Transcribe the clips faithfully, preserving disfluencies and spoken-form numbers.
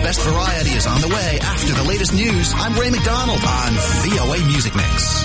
best variety is on the way after the latest news. I'm Ray McDonald on V O A Music Mix.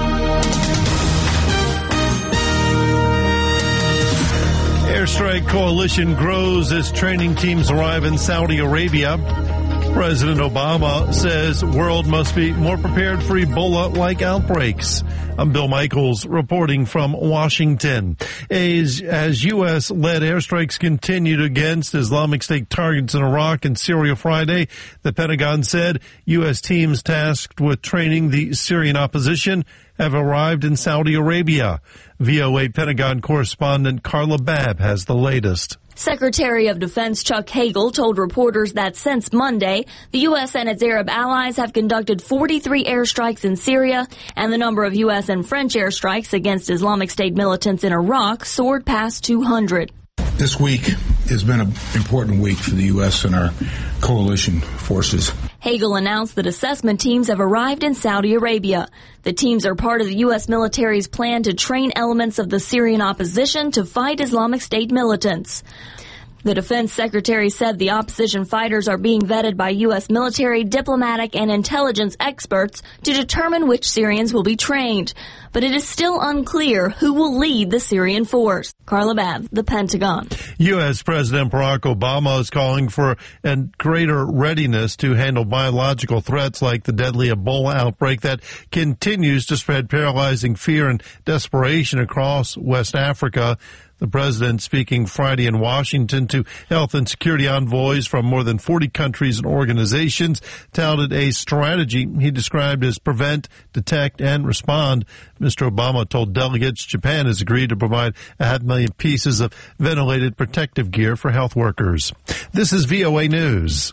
Airstrike coalition grows as training teams arrive in Saudi Arabia. President Obama says world must be more prepared for Ebola-like outbreaks. I'm Bill Michaels reporting from Washington. As, as U S-led airstrikes continued against Islamic State targets in Iraq and Syria Friday, the Pentagon said U S teams tasked with training the Syrian opposition have arrived in Saudi Arabia. V O A Pentagon correspondent Carla Babb has the latest. Secretary of Defense Chuck Hagel told reporters that since Monday, the U S and its Arab allies have conducted forty-three airstrikes in Syria, and the number of U S and French airstrikes against Islamic State militants in Iraq soared past two hundred. This week has been an important week for the U S and our coalition forces. Hagel announced that assessment teams have arrived in Saudi Arabia. The teams are part of the U S military's plan to train elements of the Syrian opposition to fight Islamic State militants. The defense secretary said the opposition fighters are being vetted by U S military, diplomatic, and intelligence experts to determine which Syrians will be trained. But it is still unclear who will lead the Syrian force. Carla Babb, The Pentagon. U S President Barack Obama is calling for a greater readiness to handle biological threats like the deadly Ebola outbreak that continues to spread paralyzing fear and desperation across West Africa. The president, speaking Friday in Washington to health and security envoys from more than forty countries and organizations, touted a strategy he described as prevent, detect, and respond. Mister Obama told delegates Japan has agreed to provide a half million pieces of ventilated protective gear for health workers. This is V O A News.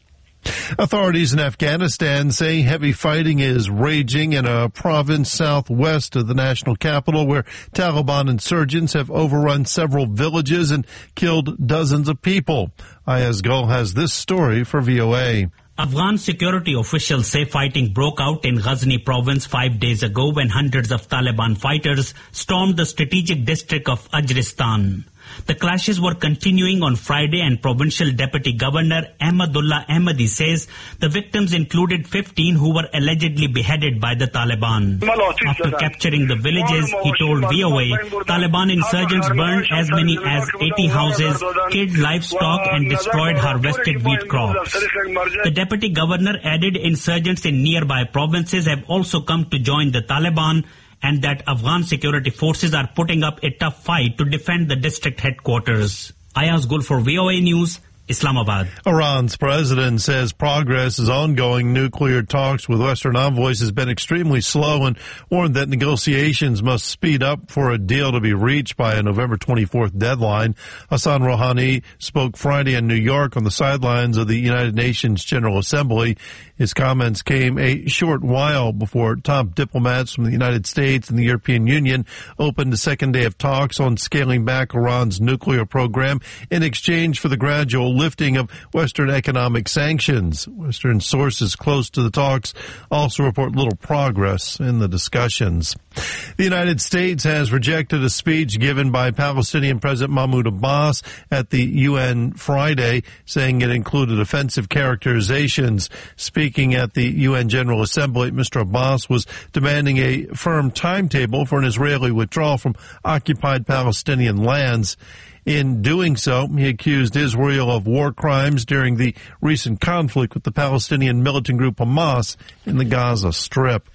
Authorities in Afghanistan say heavy fighting is raging in a province southwest of the national capital where Taliban insurgents have overrun several villages and killed dozens of people. Ayaz Gul has this story for V O A. Afghan security officials say fighting broke out in Ghazni province five days ago when hundreds of Taliban fighters stormed the strategic district of Ajristan. The clashes were continuing on Friday, and Provincial Deputy Governor Ahmadullah Ahmadi says the victims included fifteen who were allegedly beheaded by the Taliban. After capturing the villages, he told V O A, Taliban insurgents burned as many as eighty houses, killed livestock, and destroyed harvested wheat crops. The Deputy Governor added insurgents in nearby provinces have also come to join the Taliban, and that Afghan security forces are putting up a tough fight to defend the district headquarters. Ayaz Gul for V O A News, Islamabad. Iran's president says progress is ongoing. Nuclear talks with Western envoys has been extremely slow and warned that negotiations must speed up for a deal to be reached by a November twenty-fourth deadline. Hassan Rouhani spoke Friday in New York on the sidelines of the United Nations General Assembly. His comments came a short while before top diplomats from the United States and the European Union opened the second day of talks on scaling back Iran's nuclear program in exchange for the gradual lifting of Western economic sanctions. Western sources close to the talks also report little progress in the discussions. The United States has rejected a speech given by Palestinian President Mahmoud Abbas at the U N Friday, saying it included offensive characterizations. Speaking at the U N General Assembly, Mister Abbas was demanding a firm timetable for an Israeli withdrawal from occupied Palestinian lands. In doing so, he accused Israel of war crimes during the recent conflict with the Palestinian militant group Hamas in the Gaza Strip.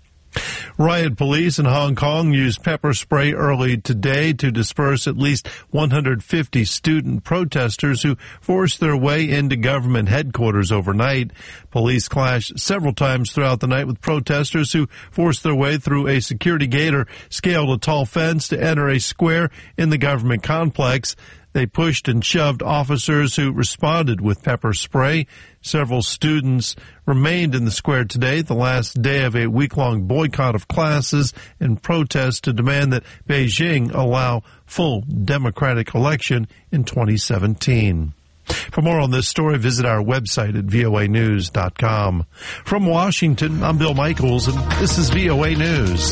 Riot police in Hong Kong used pepper spray early today to disperse at least one hundred fifty student protesters who forced their way into government headquarters overnight. Police clashed several times throughout the night with protesters who forced their way through a security gate or scaled a tall fence to enter a square in the government complex. They pushed and shoved officers who responded with pepper spray. Several students remained in the square today, the last day of a week-long boycott of classes and protest to demand that Beijing allow full democratic election in twenty seventeen. For more on this story, visit our website at V O A news dot com. From Washington, I'm Bill Michaels, and this is V O A News.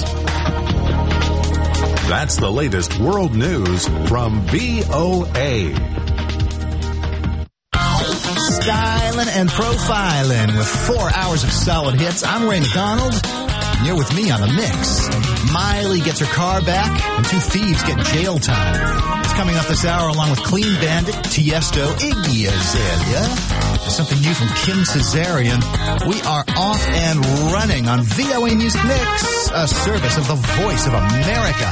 That's the latest world news from V O A. styling and profiling with four hours of solid hits. I'm Ray McDonald, and you're with me on The Mix. Miley gets her car back, and two thieves get jail time. It's coming up this hour along with Clean Bandit, Tiesto, Iggy Azalea. There's something new from Kim Cesarian. We are off and running on V O A Music Mix, a service of the Voice of America.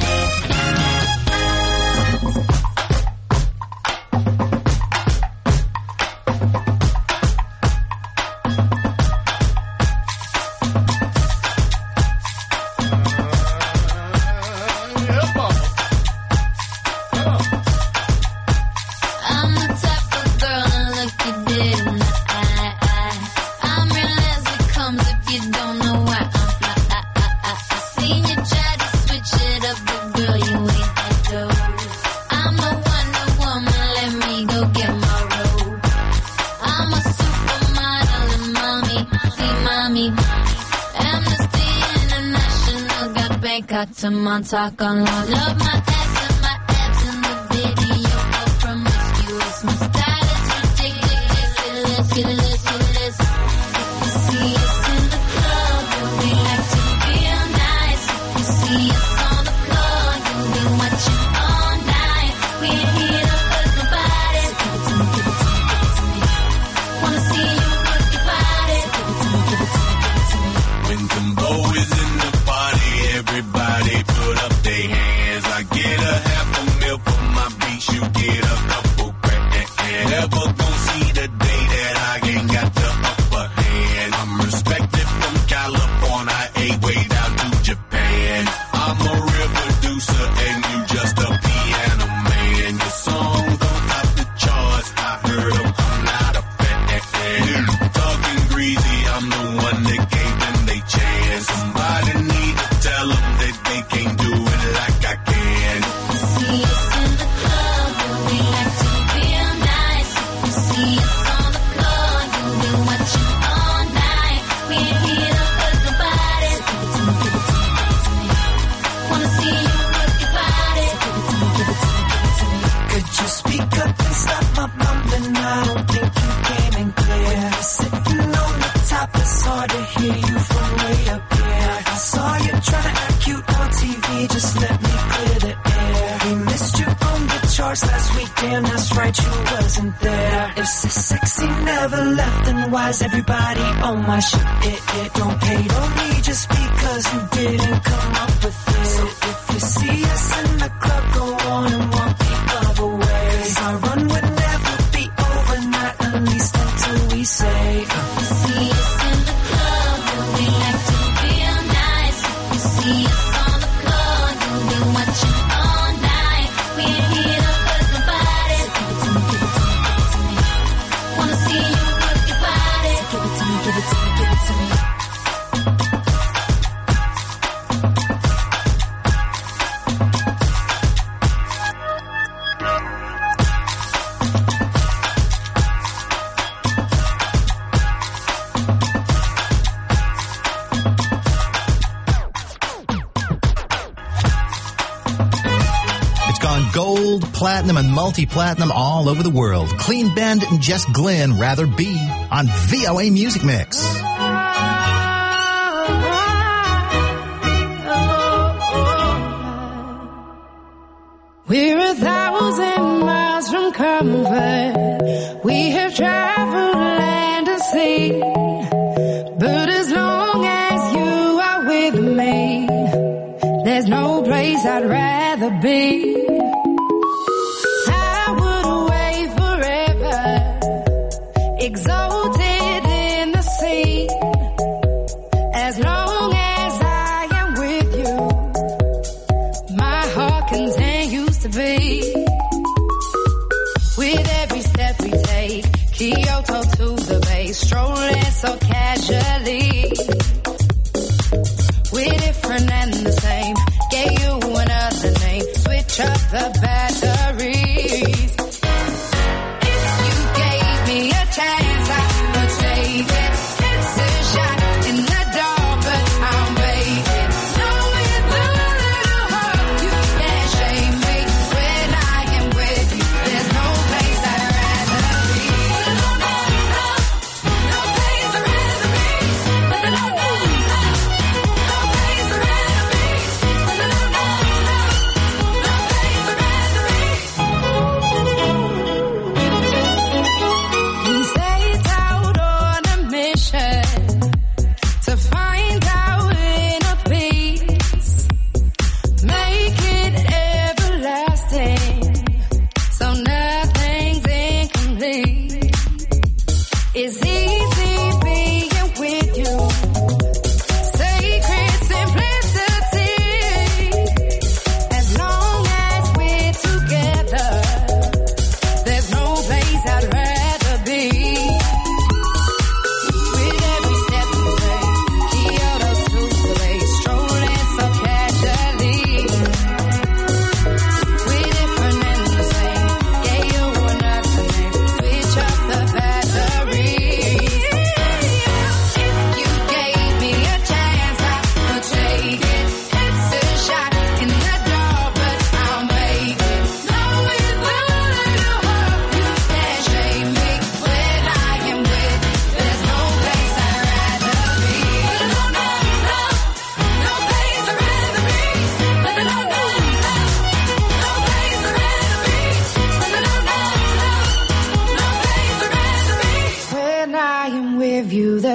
To Montauk on love, love my ass and my abs in the video for promiscuous. My style is ridiculous, ridiculous, ridiculous. If you see us in the club, we like to feel nice. If you see us on the floor, you'll be watching all night. We're here to hurt your body. So give it to me, give it to me, give it to me. Wanna see you work your body. So give it to me, give it to me, give it to me. When Timbo is in the party, everybody put up their hands. I get a half a mil for my beats, you get a couple grand. Never gon' see the day that I ain't got the upper hand. I'm respected from California, I ain't way down to Japan. I'm a real producer and you just a piano man. Your songs don't top the charts, I heard them, I'm not a fan. Talking greasy, I'm the one that gave them they chance. Somebody need to tell them that they can't do it like I can. See us in the club, we like to feel nice. If you see us on the floor, you'll be watching all night. We're here to hurt your body. So give it to me, give it to me, give it to me. Wanna see you work your body. So give it to me, give it to me, give it to me. Could you speak up and stop my mumbling? I don't think you came in clear. Sitting on the top, it's hard to hear you from way up here. I saw you trying to act cute on T V, just let me clear the air. We missed you on the charts last week, damn that's right, you wasn't there. If so sexy never left, then why's everybody on my shit? It, it don't hate on me just because you didn't come up with it. So if you see us in the club, go on and walk the other way. 'Cause our run would never be over, not at least until we say uh. See us in the club, we like to feel nice. If you see us on the floor, you'll be watching all night. We're here to hurt your body. So give it to me, give it to me, give it to me. Wanna see you work your body. So give it to me, give it to me, give it to me. Gold, platinum, and multi-platinum all over the world. Clean Bandit and Jess Glynn, Rather Be, on V O A Music Mix. We're a thousand miles from comfort. We have traveled land and sea. But as long as you are with me, there's no place I'd rather be. Exalted in the sea, as long as I am with you, my heart continues to beat. With every step we take, Kyoto to the bay, strolling so casually. We're different and the same, gave you another name, switch up the batteries. Chance I would take it. It's a shot in the dark, but I'm waiting. Knowing through a little heart, you can't shame me. When I am with you, there's no place I'd rather be.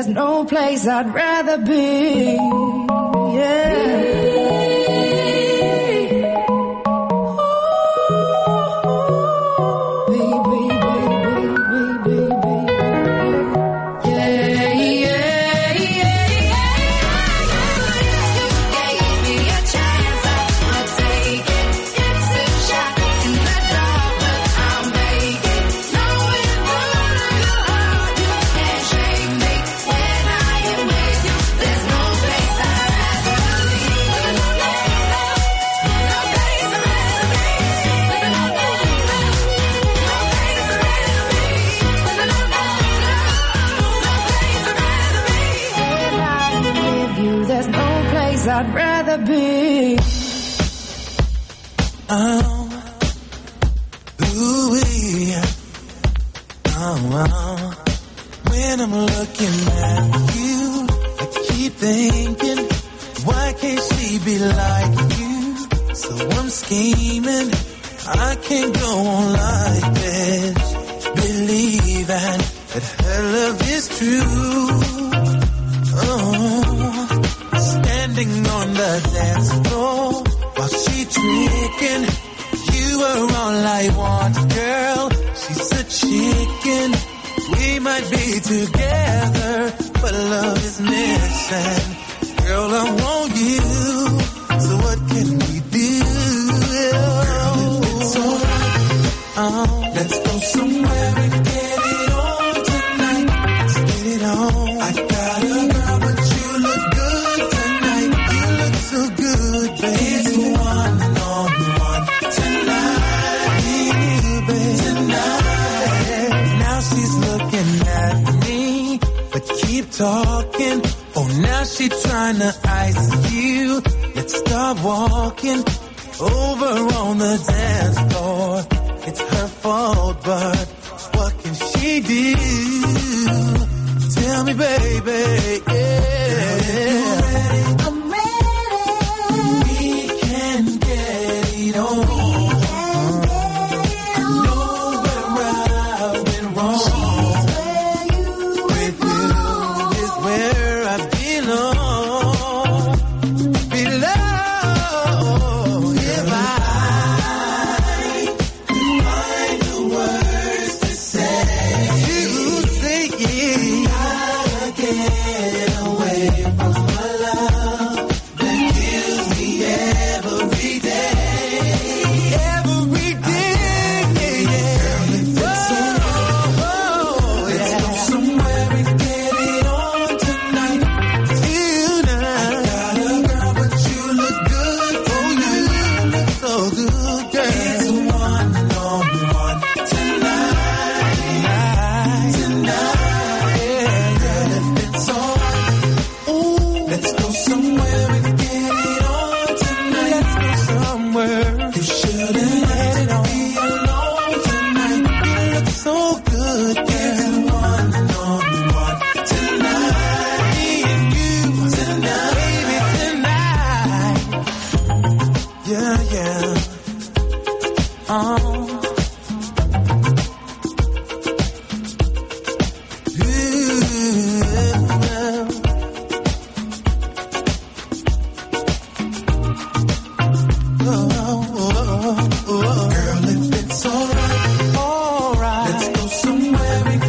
there's no place I'd rather be. Yeah. I'd rather be. Oh, ooh-wee. Oh, oh. When I'm looking at you, I keep thinking, why can't she be like you? So I'm scheming, I can't go on like this, believing that her love is true. Oh, standing on the dance floor while she drinking, you are all I want, girl. She's a chicken, we might be together, but love is missing. Girl, I want you, so what can we do? Girl, if it's alright, oh, let's go somewhere and get it on tonight. Let's get it on. I got a girl, but you look good tonight. You look so good, baby. It's one on one tonight, baby. Tonight. Now she's looking at me, but keep talking. Oh, now she tryna ice you. Let's start walking over on the dance floor. It's her fault, but what can she do? Tell me, baby, yeah. I'm ready. We can get it on. I know where I've been wrong. With you is where I belong. Below, if I could find the words to say, you say yeah. Gotta get away from my love that kills me every day, every day, yeah, yeah. Girl, if it's alright, let's go somewhere and get it on tonight. Tonight. I got a girl, but you look good. Oh, you look so good, girl. It's one on one tonight. Tonight. Yeah, girl, if it's alright, ooh, let's go somewhere and get it on tonight. Let's go somewhere. You shouldn't let it be alone tonight. You look so good, girl. It's one on one tonight. Me and you tonight, baby, tonight. Yeah, yeah. Oh. Girl, if it's alright, alright, let's go somewhere and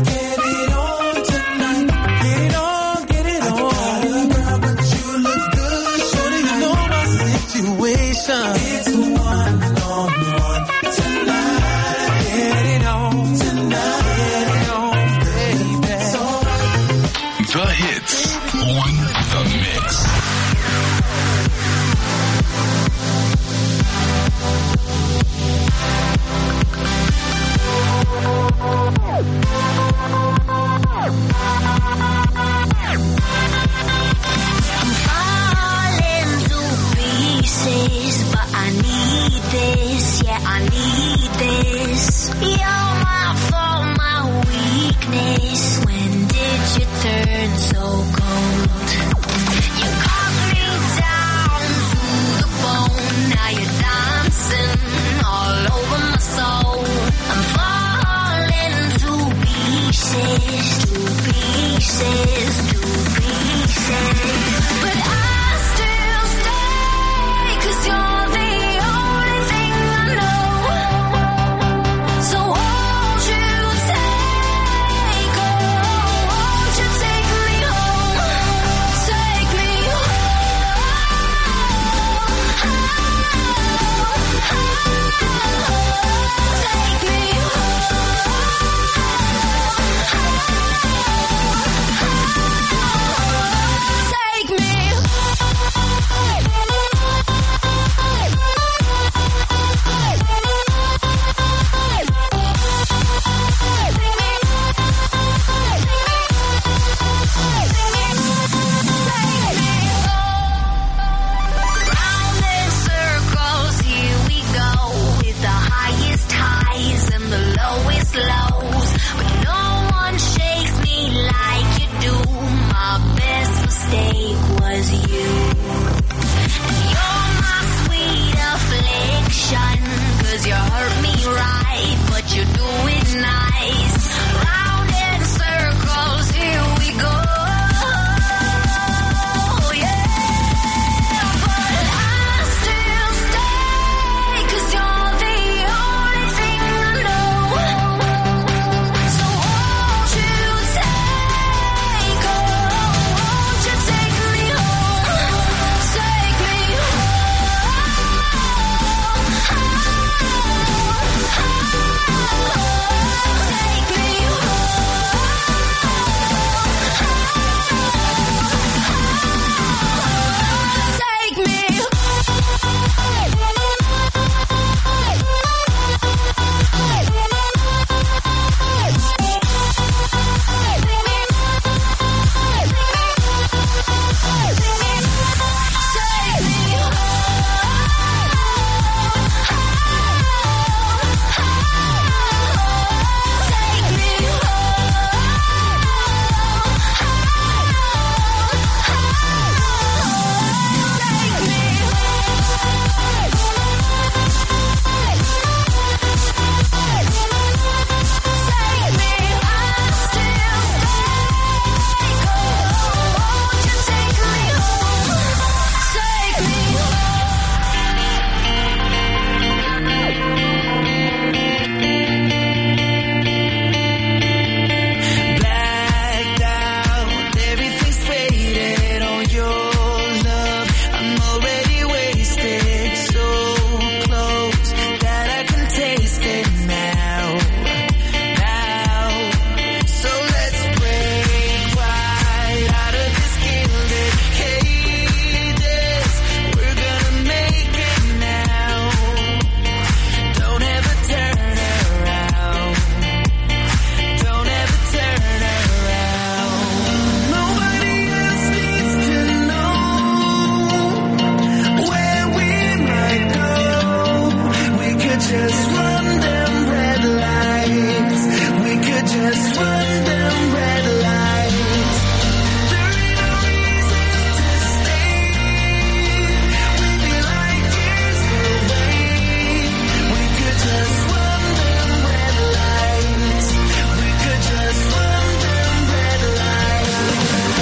could just run them red lights. There ain't no reason to stay. We'd be like years away. We could just run them red lights. We could just run them red lights.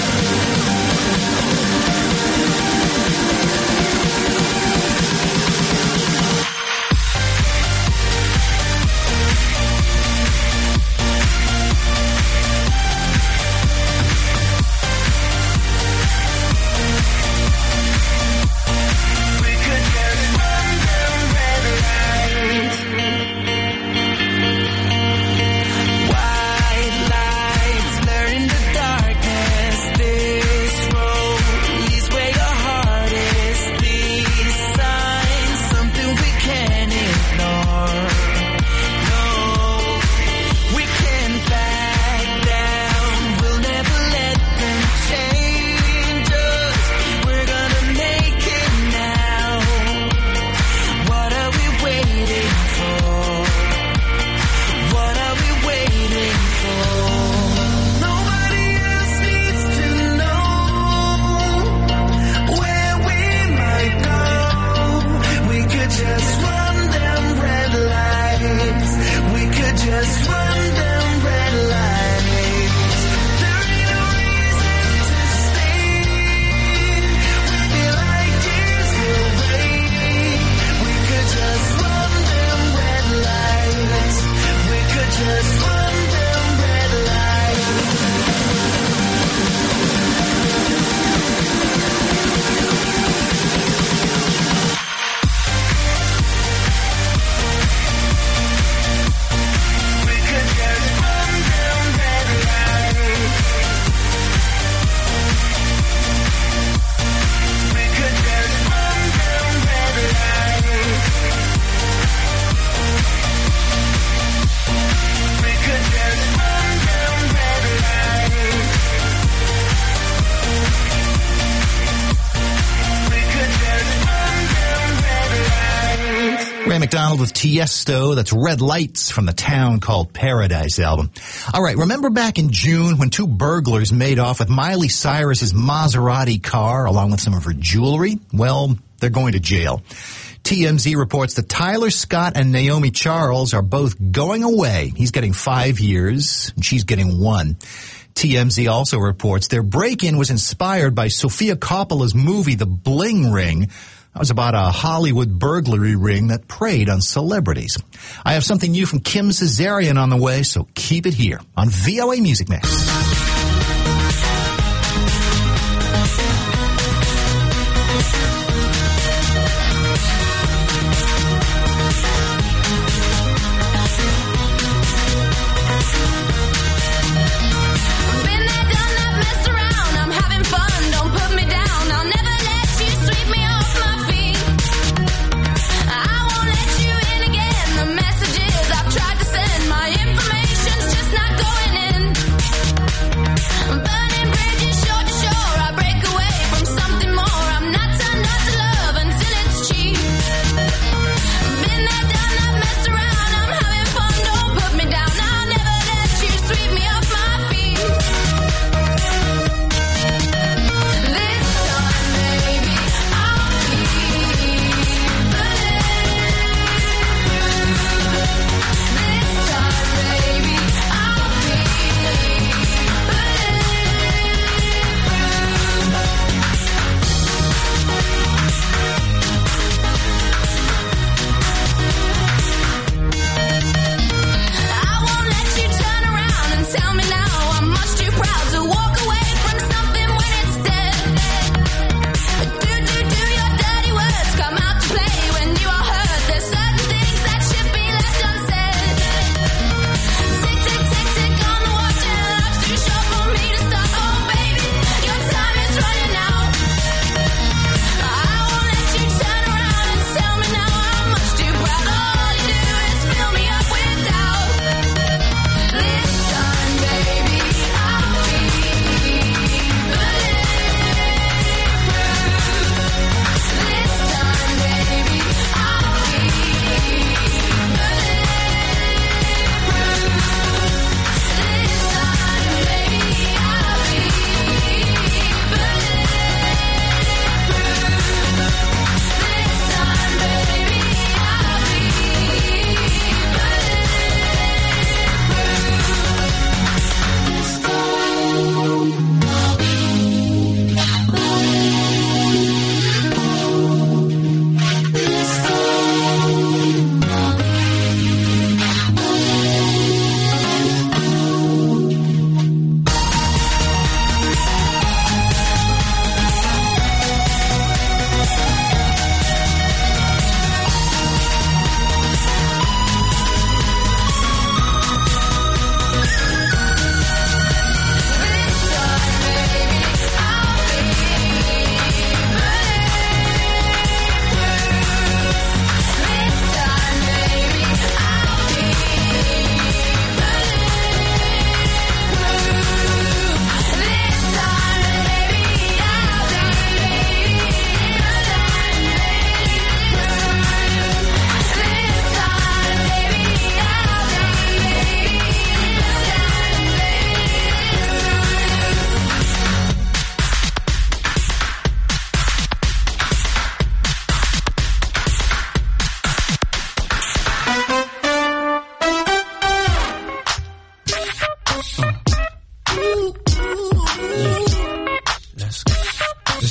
We could just run them red lights. White lights blur in the darkness. This road leads where your heart is. These signs, something we can't ignore. No, we can't back down. We'll never let them change us. We're gonna make it now. What are we waiting for? What are we waiting for? Nobody else needs to know where we might go. We could just run them red lights. We could just run them red lights. There ain't no reason to stay. We'd be like years away. We could just run them red lights. We could just run them red lights. We could just run them red lights. We could just run them red lights. We could just run them red lights. We could just run them red lights. Ray McDonald with Tiesto. That's Red Lights from the Town Called Paradise album. All right, remember back in June when two burglars made off with Miley Cyrus's Maserati car along with some of her jewelry? Well, they're going to jail. T M Z reports that Tyler Scott and Naomi Charles are both going away. He's getting five years, and she's getting one. T M Z also reports their break-in was inspired by Sofia Coppola's movie The Bling Ring. That was about a Hollywood burglary ring that preyed on celebrities. I have something new from Kim Cesarian on the way, so keep it here on V O A Music Mix. Been there, done that, messed around. I'm having fun. Don't put me down. I'll never let you sweep me off my feet. I won't let you in again. The messages I've tried to send, my information's just not going in.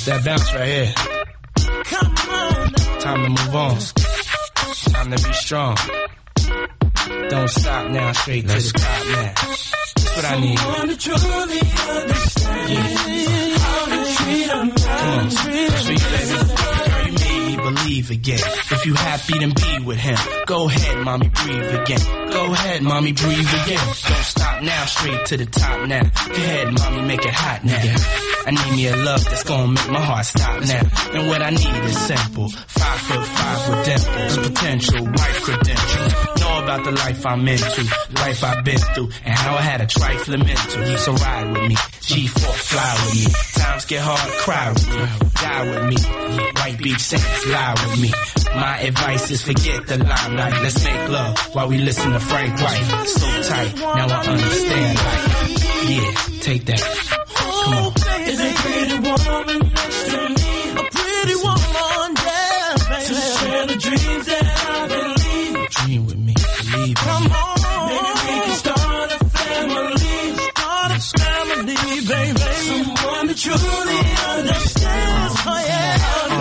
This that bounce right here. Come on. Time to move on. Time to be strong. Don't stop now, straight to the top now. That's what I need. Someone to truly understand Yeah. how to treat a man. Come on, that's for you, baby. Girl, you made me believe again. If you happy, then be with him. Go ahead, mommy, breathe again. Go ahead, mommy, breathe again. Don't stop now, straight to the top now. Go ahead, mommy, make it hot now. I need me a love that's gonna make my heart stop now. And what I need is simple. Five foot five with dimples, potential, wife credentials. Know about the life I'm into, life I've been through, and how I had a trifling mental. So ride with me, G four, fly with me. Times get hard, cry with me. Die with me, White Beach Saints, lie with me. My advice is forget the limelight. Let's make love while we listen to Frank White. So tight, now I understand life. Yeah, take that. Come on. Is a pretty woman next to me? A pretty woman, yeah, baby. To share the dreams that I believe. Dream with me, believe me. Come on, maybe we can start a family. Start a family, baby. Someone that truly understands. Oh yeah,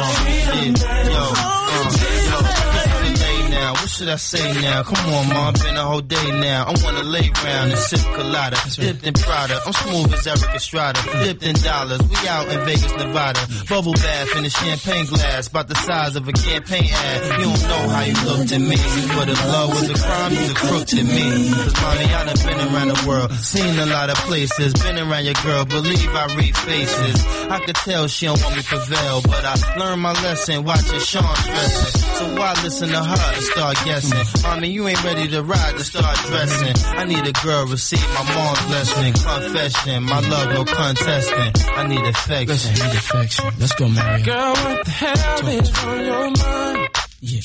what should I say now? Come on, ma, been a whole day now. I wanna lay round and sip colada, dipped in Prada. I'm smooth as Eric Estrada, dipped in dollars. We out in Vegas, Nevada. Bubble bath in a champagne glass, about the size of a campaign ad. You don't know how you looked at me, but if love was a crime, you's a crook to me. Cause mommy, I done been around the world, seen a lot of places, been around your girl, believe I read faces. I could tell she don't want me to prevail, but I learned my lesson watching Sean stressing. So why listen to her and start guessing? Mommy, you ain't ready to ride to start dressing. I need a girl, receive my mom's blessing. Confession, my love, no contesting. I need affection. Listen, I need affection. Let's go, Mary. Girl, what the hell is on your mind? Yeah.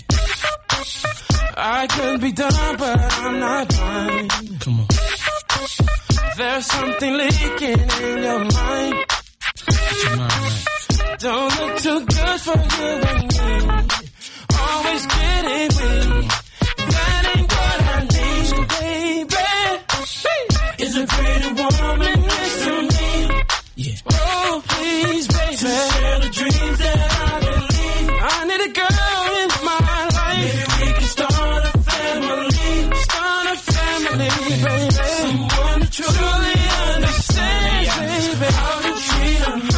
I could be done, but I'm not blind. Come on. There's something leaking in your mind. Get your mind right. Don't look too good for you and me. Always getting weak. That ain't what I need, baby. Is a pretty woman next to me? Yeah. Oh, please, baby. To share the dreams that I believe. I need a girl in my life. Maybe we can start a family. Start a family, baby. Someone to truly understands, baby. How to treat a man.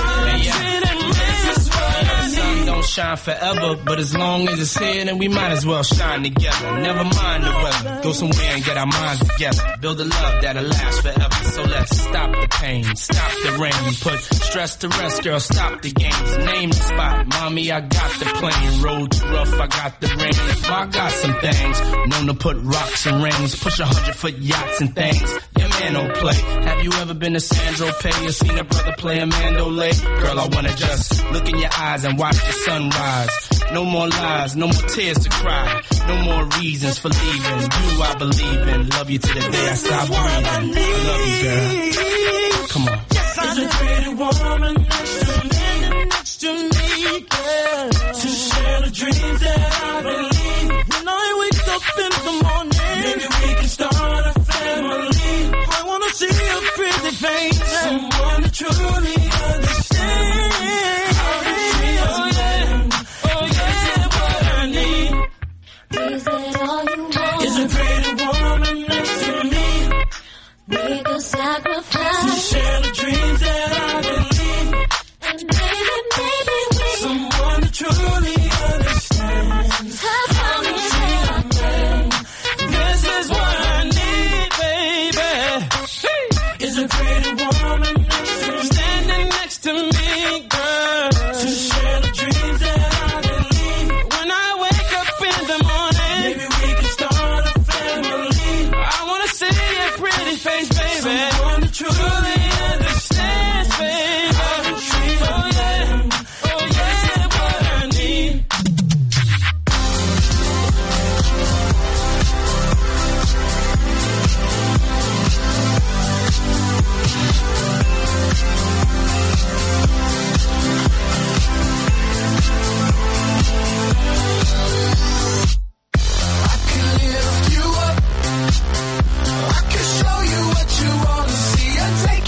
Don't shine forever, but as long as it's here, then we might as well shine together. Never mind the weather, go somewhere and get our minds together. Build a love that'll last forever. So let's stop the pain, stop the rain, put stress to rest, girl, stop the games. Name the spot, mommy, I got the plane. Road too rough, I got the rain. I got some things, known to put rocks and rings, push a hundred foot yachts and things. Your man don't play. Have you ever been to Sandro Pay or seen a brother play a Mandolay? Girl, I wanna just look in your eyes and watch the sunrise. No more lies, no more tears to cry. No more reasons for leaving. You I believe in. Love you to the day I stop breathing. I love you, girl. Come on. Yes, I There's a pretty woman next to me, next to me, girl. To share the dreams that I believe. When I wake up in the morning, maybe we can start a family. I wanna see a pretty face, someone to truly understand. Is that all you want? Is a pretty woman next to me? Make a sacrifice to share the dreams that I believe. And maybe, maybe we someone to truly understand. How come you say this is what I need, baby. Is a pretty woman next to me? Standing next to me, girl. To share the dreams that I believe. When I wake up in the morning, maybe we can start a family. I wanna see a pretty face, baby. Someone to truly understands, baby. Oh yeah, oh yeah, what I need. Take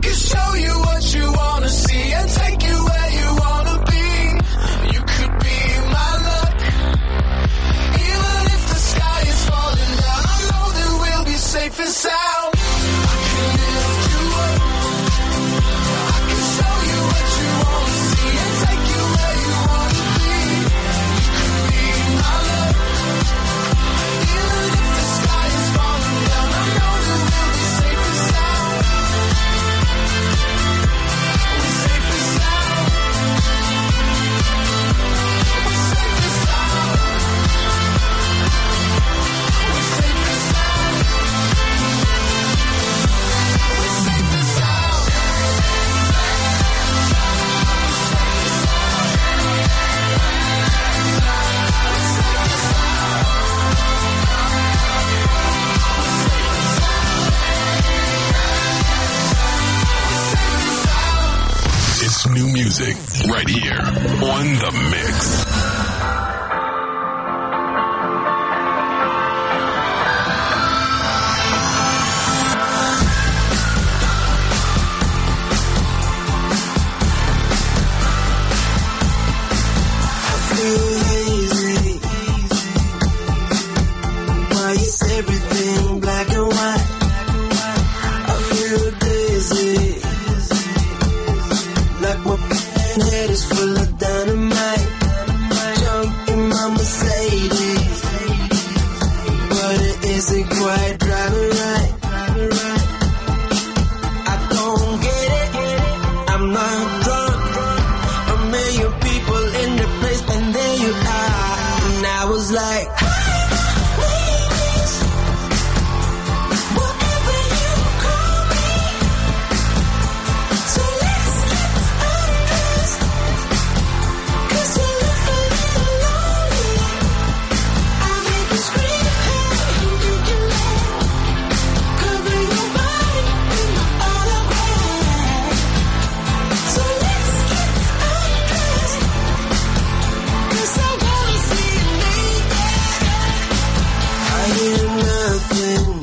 can show you what you wanna see and take you where you wanna be. You could be my luck. Even if the sky is falling down, I know that we'll be safe and sound. I can lift you up. I can show you what you wanna see and take you where you wanna be. You could be my luck. Even if the sky is falling down, I know that we'll be safe and sound. We're safe and sound. We're safe and sound. We're safe and sound. We're safe and sound. It's new music right here on The Mix. Feel hazy. Why is everything black and white? I feel dizzy. Like my head is full of dynamite. Jump in my Mercedes, but it isn't quite driving right. I don't get it. I'm not drunk. A million people in the place, and there you are. And I was like, please, whatever you call me. So let's get undressed, 'cause you look a little lonely. I make you scream, hey, you can let cover your body in my autograph. So let's get undressed, 'cause I wanna see you naked. I hear nothing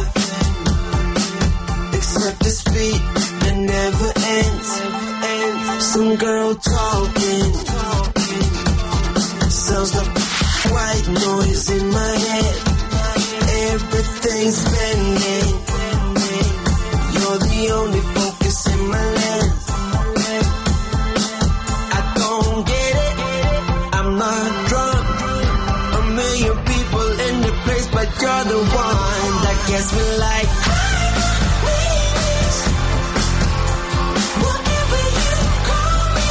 except this beat that never ends. Some girl talking sounds like white noise in my head. Everything's bending. You're the only focus in my lens. I don't get it. I'm not drunk. A million people in the place, but you're the one that gets me like, please, whatever you call me.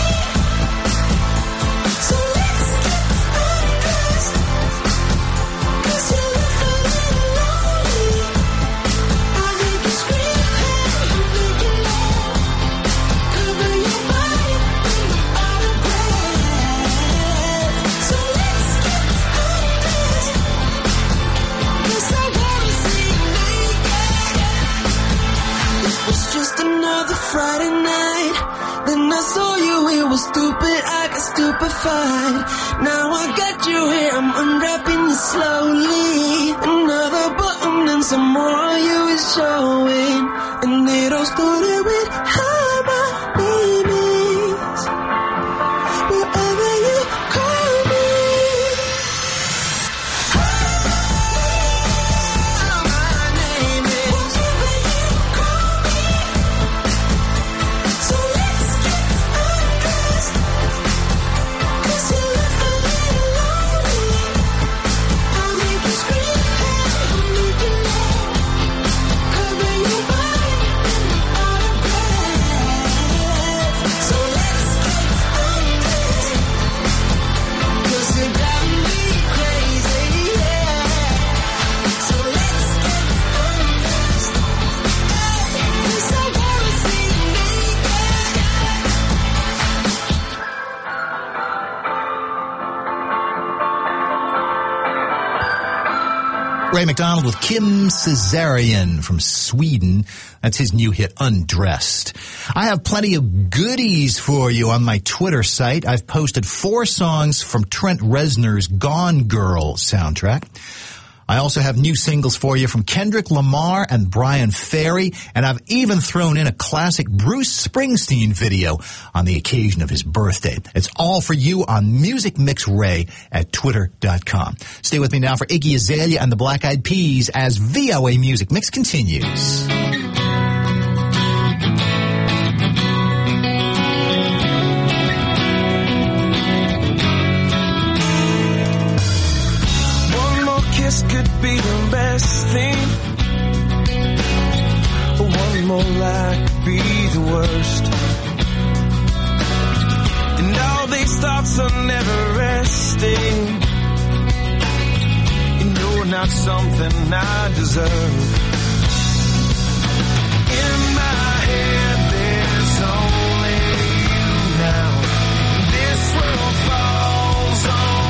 So let's get undressed, 'cause you look a little lonely. I make you scream, hey, you can let cover your body in my autograph. So let's get undressed, 'cause I wanna see you naked. It was just another Friday night. Then I saw you, it was stupid, I got stupefied. Now I got you here, I'm unwrapping you slowly. Another button and some more of you is showing. And it all started with how my name is. Whatever you call me. How my name is. Whatever you call me. So let's get undressed, 'cause you look a little lonely. I make you scream, hey, you can let cover your body in my autograph. So let's get undressed, 'cause you got me crazy, yeah. So let's get undressed, hey, 'cause I wanna see you naked. Ray McDonald with Kim Cesarian from Sweden. That's his new hit, Undressed. I have plenty of goodies for you on my Twitter site. I've posted four songs from Trent Reznor's Gone Girl soundtrack. I also have new singles for you from Kendrick Lamar and Brian Ferry, and I've even thrown in a classic Bruce Springsteen video on the occasion of his birthday. It's all for you on Music Mix Ray at twitter dot com. Stay with me now for Iggy Azalea and the Black Eyed Peas as V O A Music Mix continues. Could be the best thing. One more lie could be the worst. And all these thoughts are never resting. And you're not something I deserve. In my head there's only you now. This world falls on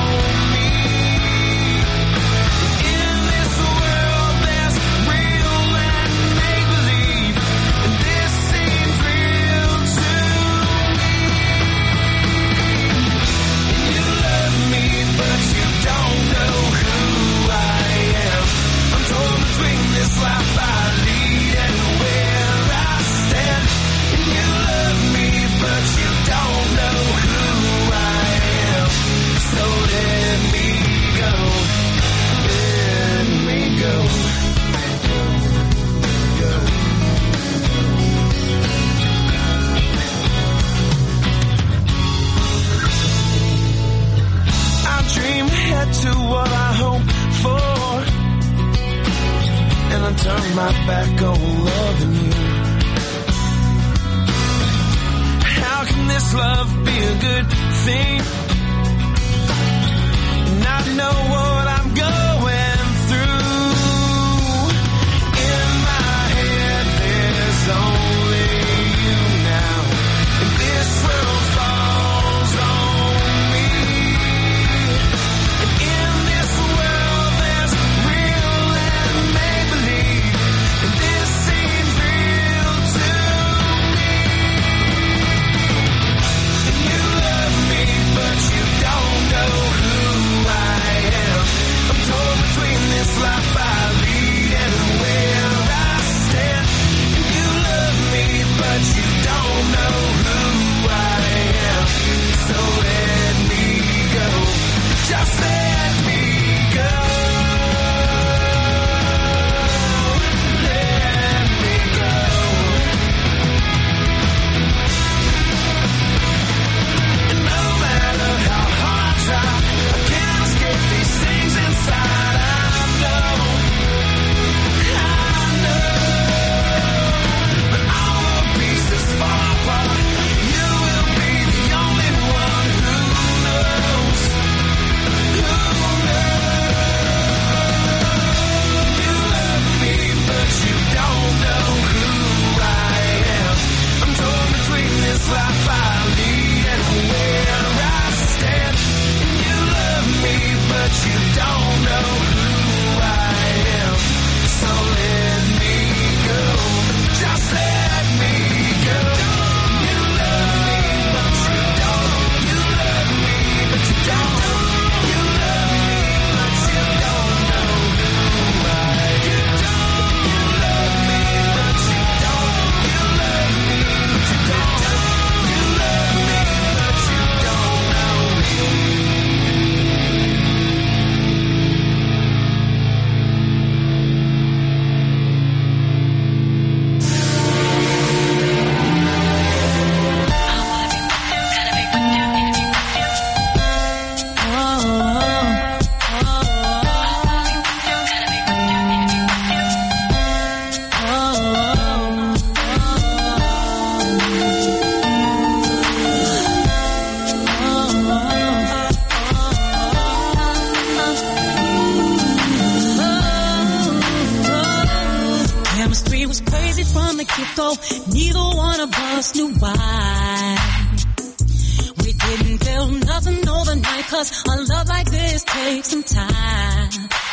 life I lead and where I stand. And you love me, but you don't know who I am. So let me go, let me go, go. I dream ahead to what I hope for, and I turn my back on loving you. How can this love be a good thing? And I know what I'm going through. In my head there's only you now, and this world falls on me. And in this world there's real and make-believe, and this seems real to me. And you love me, but you don't know who I am. I'm torn between this life I lead and where I stand. And you love me, but you don't know who I am. So let me go, just let me go. Let me go. And no matter how hard I try, I can't escape these things inside. I know, I know, but all the pieces fall apart. You will be the only one who knows, who knows. You love me, but you don't know who I am. I'm torn between this life I lead and where I stand. And you love me, but you don't know who I am. So let me go, just let me go. You love me, but you don't. You love me, but you don't. You love me, but you don't know who I am. You don't. You love me, but you don't. You love me, but you don't. You love me, but you don't know me. Chemistry was crazy from the get-go. Neither one of us knew why. We didn't feel nothing overnight, cause a love like this takes some time.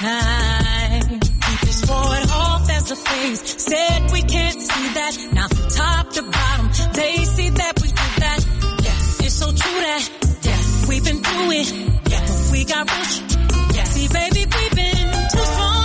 Keep this forward off as a phase. Said we can't see that. Now from top to bottom, they see that we did that. Yeah, it's so true that, yeah, we've been through it. Yeah, we got rich. Yeah, see baby, we've been too strong.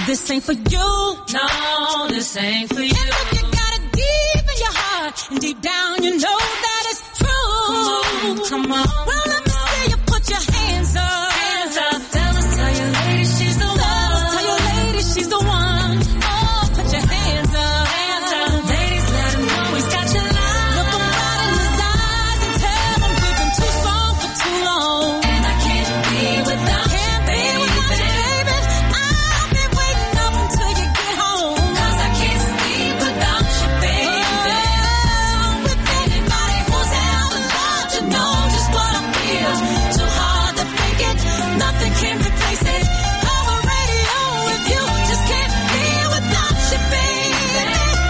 this ain't for you. No, this ain't for you. And if you got it deep in your heart, and deep down you know that it's true. Come on, come on. Well, let me see you put your hands up. Hands up. Tell us, tell your lady she's the one. Tell your lady she's the one. Oh, put your hands up. Hands up. Ladies, let him know he's got your line. Look him right in his eyes and tell him we've been too strong for too long. And I can't be without you, baby. I'll be waiting up until you get home. 'Cause I can't sleep without you, baby. Oh, with anybody who's ever loved you know just what I feel. Too hard to fake it, nothing can replace it. Call the radio if you just can't be without you, baby.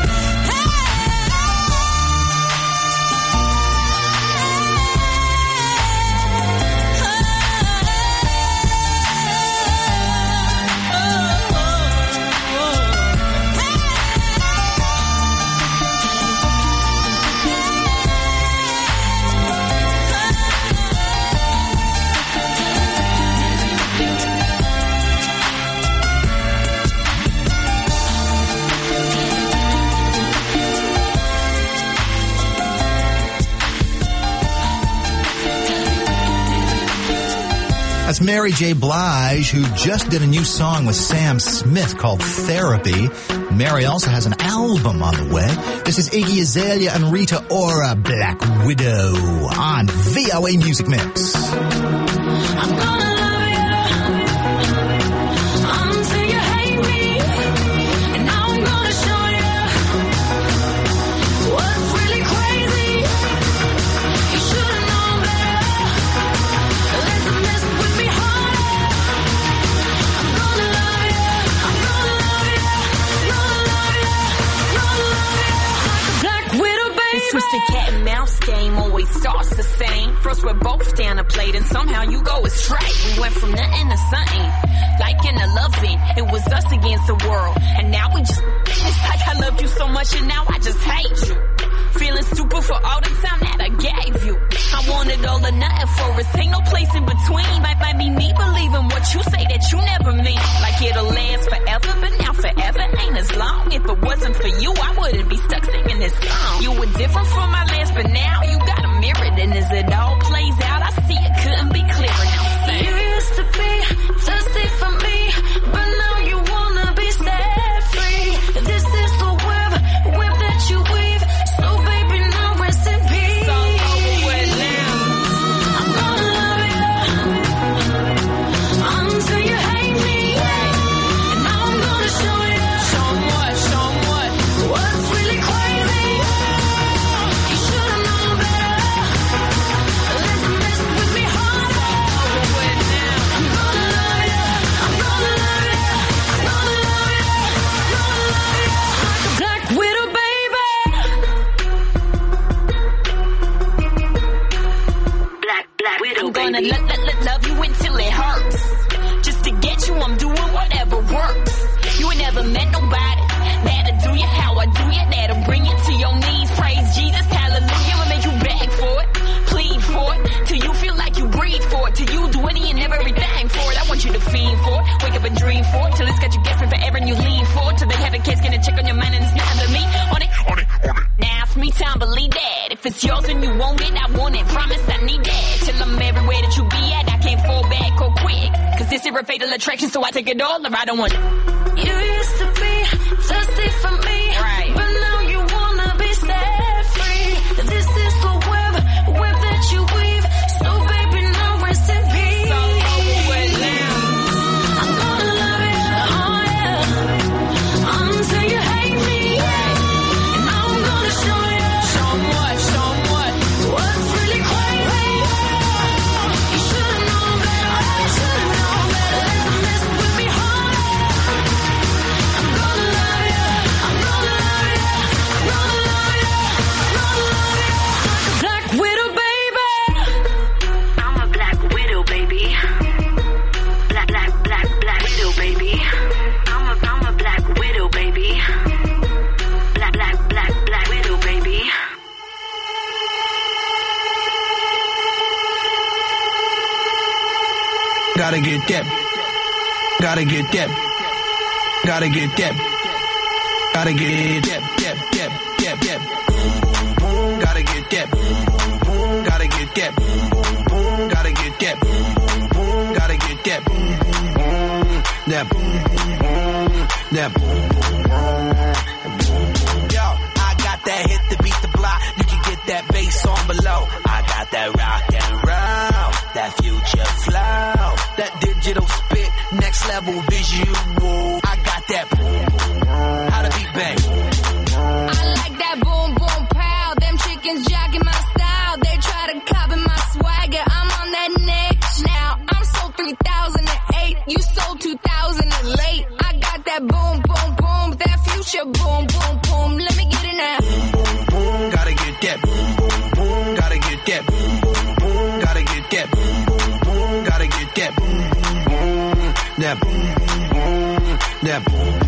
That's Mary J. Blige, who just did a new song with Sam Smith called Therapy. Mary also has an album on the way. This is Iggy Azalea and Rita Ora, Black Widow, on V O A Music Mix. I'm gonna love you until you hate me, and now I'm gonna show you what's really crazy. You should've known better. Let's mess with me harder. I'm gonna love you. I'm gonna love you. Gonna love you. Gonna love you. Black Widow, baby. This twisted cat and mouse game always starts the same. First we're both down a plate and somehow you go astray. We went from nothing to something, like in a love scene. It was us against the world, and now we just, it's like I loved you so much and now I just hate you. Feeling stupid for all the time that I gave you. I wanted all or nothing for us, ain't no place in between. Might, might be me believing what you say that you never mean. Like it'll last forever, but now forever ain't as long. If it wasn't for you, I wouldn't be stuck singing this song. You were different from my last, but now you got a mirror. And as it all plays out, I see it couldn't be clearer. Now say, you used to be thirsty for me, but now you wanna be set free. This is the web, web that you weave. So baby, now rest in peace. So over with now. I'm gonna love you until you hate me, and now I'm gonna show you. Show 'em what, show 'em what. What's really crazy? You should've known better. Let's mess with me harder. Over with now. I'm gonna love you. I'm gonna love you. I'm gonna love you. Gonna love you like a Black Widow, baby. Black, black widow, I'm gonna lo- lo- lo- love you until it hurts. Just to get you, I'm doing whatever works. You ain't never met nobody that'll do you how I do you, that'll bring you to your knees. Praise Jesus, hallelujah, and make you beg for it, plead for it, till you feel like you breathe for it, till you do any and everything for it. I want you to fiend for it, wake up and dream for it, till it's got you guessing forever and you lean for it, till they have a case, get a check on your mind and it's not but me on it, on it, on it. Now it's me time, believe that. If it's yours and you want it, I want it, promise I need that. Till I'm everywhere that you be at, I can't fall back or quick, cause this is a fatal attraction, so I take it all or I don't want it. You used to be thirsty for me, right, but now you wanna be set free. This is the web, web that you weave. So baby, now rest in peace. So over with now. I'm gonna love you, oh yeah, until you hate me, and now I'm gonna show you. Show 'em what, show 'em what. What's really crazy? You should've known better. You should've known better. Let's mess with me harder. I'm gonna love you. I'm gonna love you. I'm gonna love you. Gonna love you like a Black Widow, baby. I'm a Black Widow, baby. Black, black, black, Black Widow, baby. I'm a, I'm a Black Widow, baby. Black, black, black, Black Widow, baby. Gotta get that. Gotta get that. Gotta get that. Gotta get that, that, that, that, that. Gotta get that. Gotta get that. Gotta get that. Gotta get that. That. That. Yo, I got that hit to beat the block. You can get that bass on below. I got that rock and roll, that future flow, that digital spit, next level visual. I got that. How to beat bang. I like that boom boom pow. Them chickens jacking my style. They try to copy my swagger. I'm on that next now. I'm sold three thousand eight. You sold two thousand late. I got that boom boom boom. That future boom boom boom. Let me get it now. Gotta get that. Gotta get that. Gotta get that. Gotta get that. That. That.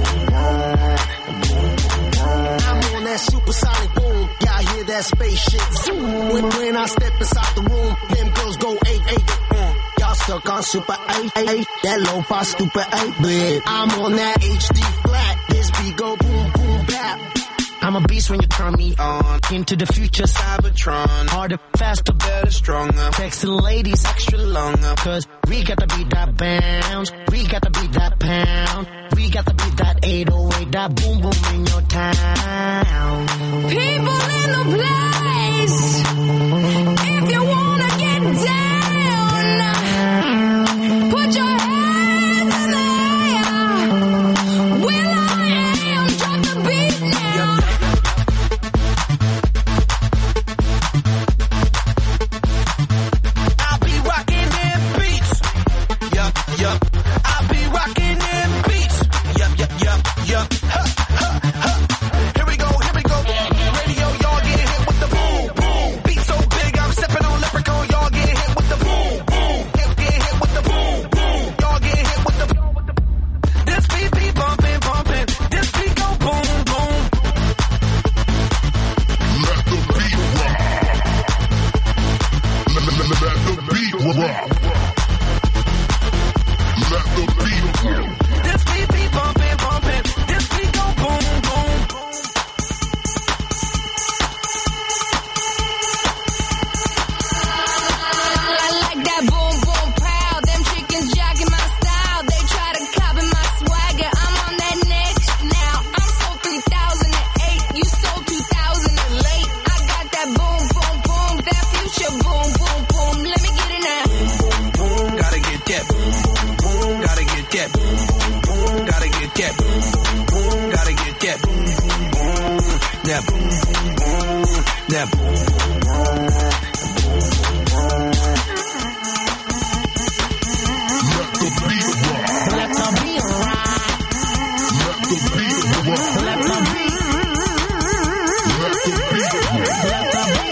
I'm on that supersonic boom. Y'all hear that spaceship zoom. When, when I step inside the room, them girls go eight eight. Uh, y'all stuck on super eight eight. That lo-fi stupid eight bit. I'm on that H D flat. This beat go boom boom bap. I'm a beast when you turn me on. Into the future, Cybertron. Harder, faster, better, stronger. Texting ladies extra longer. Cause we got to beat that bounce. We got to beat that pound. We got to beat that eight oh eight. That boom boom in your town. People in the place. If you wanna get down, put your hands in the air. Will I am, drop the beat now. I'll be rocking them beats. Yup, yup. I'll be rocking them beats. Yup, yup, yup, yup. Ha, ha, ha. Here we go, here we go. Radio, y'all get hit with the boom, boom. Beat so big, I'm stepping on leprechaun. Y'all get hit with the boom, boom. Get, get hit with the boom, boom. Y'all get hit with the. This beat be bumping, bumping. This beat go boom, boom. Let the beat rock. Let, let, let, let the beat rock. Let the beat rock. This beat be bumping, bumping. This beat go boom, boom. I like that boom boom pow. Them chickens jacking my style. They try to copy my swagger. I'm on that next now. I'm sold three thousand eight. You sold two thousand late. I got that boom boom boom. That future boom boom boom. Let me get it now. Gotta get that. Gotta get that. Gotta get that. Gotta get that. That. That. Let the beat rock. Let the beat rock. Let the beat rock. Let the beat. Let the beat rock.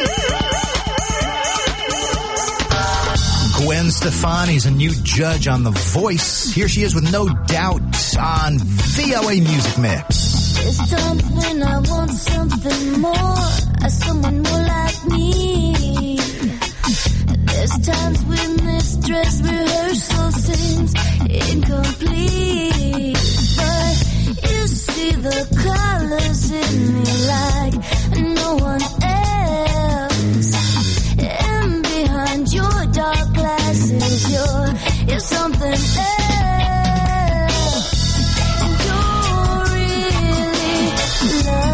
Gwen Stefani's a new judge on The Voice. Here she is with No Doubt on V O A Music Mix. There's times when I want something more, as someone more like me. There's times when this dress rehearsal seems incomplete. But you see the colors in me like no one else. And behind your dark glasses, you're, you're something else. You're really love.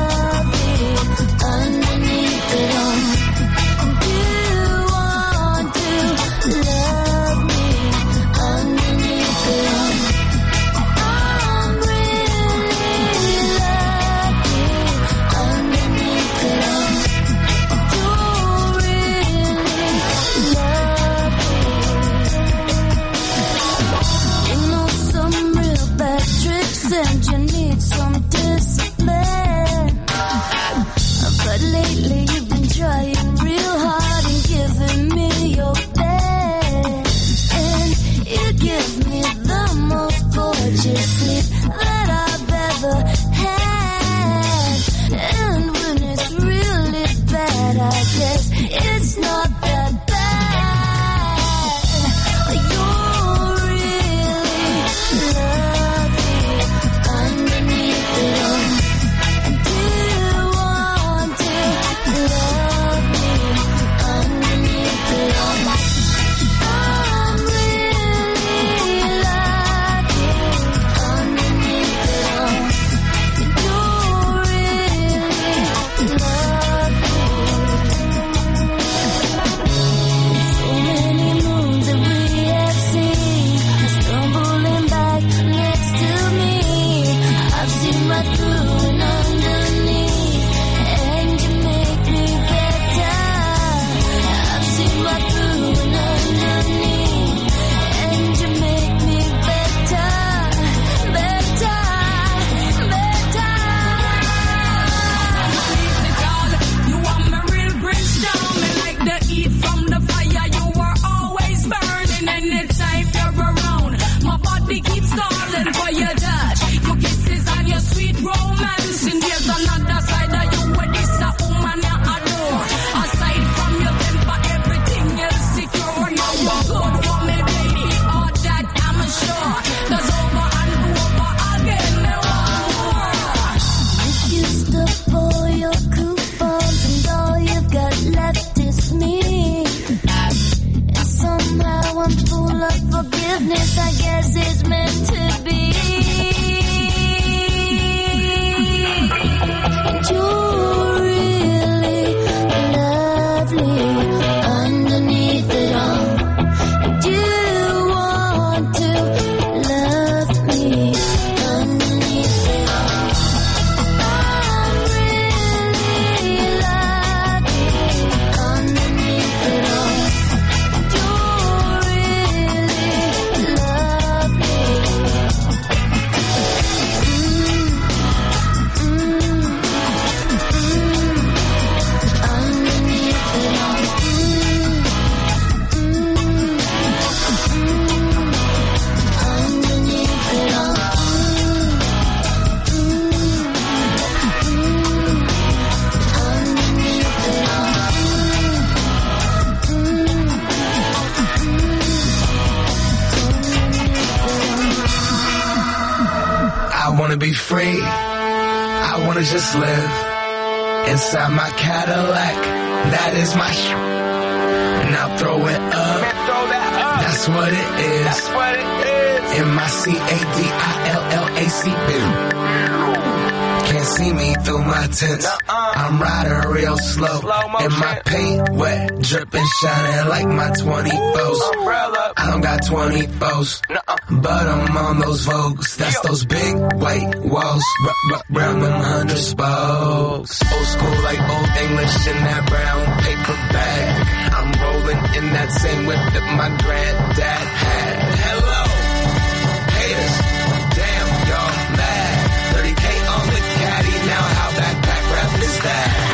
be free. I wanna just live inside my Cadillac. That is my sh. And I'll throw it up. That's what it is. That's what it is. M I C A D I L L A C B. Can't see me through my tents. I'm riding real slow. And my paint wet, dripping, shining like my twenty-fours. I don't got twenty-fours, but I'm on those Vogues. That's those big white walls, r- r- round them hundred spokes. Old school like old English in that brown paper bag. I'm rolling in that same whip that my granddad had. Hello, haters, damn y'all mad. thirty K on the caddy, now how backpack rap is that?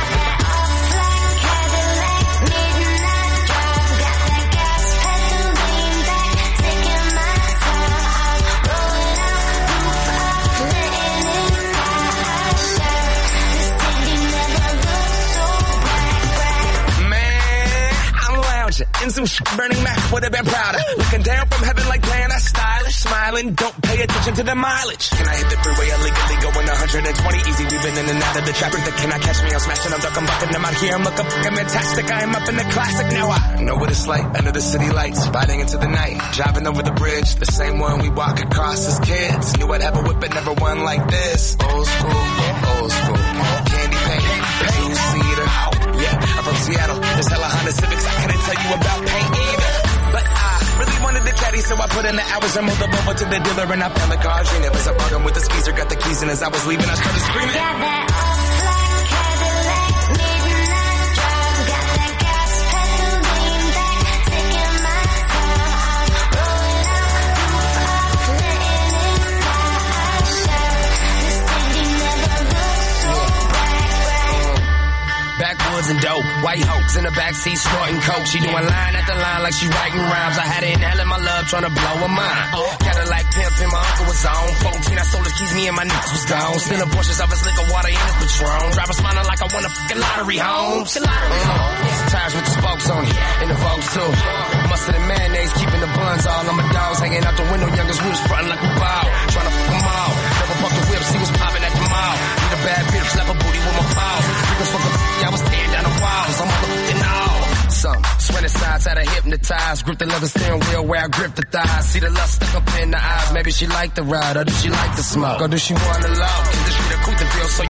In some sh- burning Mac would have been prouder. Looking down from heaven like playing a stylish. Smiling, don't pay attention to the mileage. Can I hit the freeway illegally going one hundred twenty easy? We've been in and out of the traffic. That cannot catch me. I'm smashing, I'm ducking, bucking. I'm out here, I'm looking fucking fantastic. I am up in the classic. Now I know what it's like under the city lights. Riding into the night, driving over the bridge. The same one we walk across as kids. Knew I'd have a whip, but never one like this. Old school, old school. Candy paint, two-seater. Yeah, I'm from Seattle. There's hella Honda Civics. I couldn't tell you about paint either. But I really wanted the caddy, so I put in the hours and moved the over to the dealer, and I found the car. It was a bargain with the squeezer, got the keys, and as I was leaving, I started screaming. Got that all-black Cadillac, midnight drive, got that gas pedal lean back, taking my time. I'm rolling out too far, letting it slide. This city never looks so bright, bright. Backwoods and dope, white hoax in the backseat snorting coke. She doing line after line like she writing rhymes. I had her inhaling my love, trying to blow her mind. Cadillac pimpin', my uncle was on. fourteen, I sold the keys, me and my niggas was gone. Stealing Porsches off his liquor, water in his Patron. Driver smiling like I won a fucking lottery home. Uh, tires with the spokes on it, in the Vogues too. Mustard and mayonnaise, keeping the buns all on my dogs. Hanging out the window, youngest we was frontin' like we bow. Trying to fuck them all. Never bucked the whips, he was popping at the mall. Need a bad bitch, slap a booty with my paw. Niggas fuck the I was tearing down the walls. I'm motherfucking all. Some sweating sides had her hypnotized. Grip the leather steering wheel where I grip the thighs. See the lust stuck up in the eyes. Maybe she like the ride, or does she like the smoke, or does she want the love? Cause the street of Coothenville, so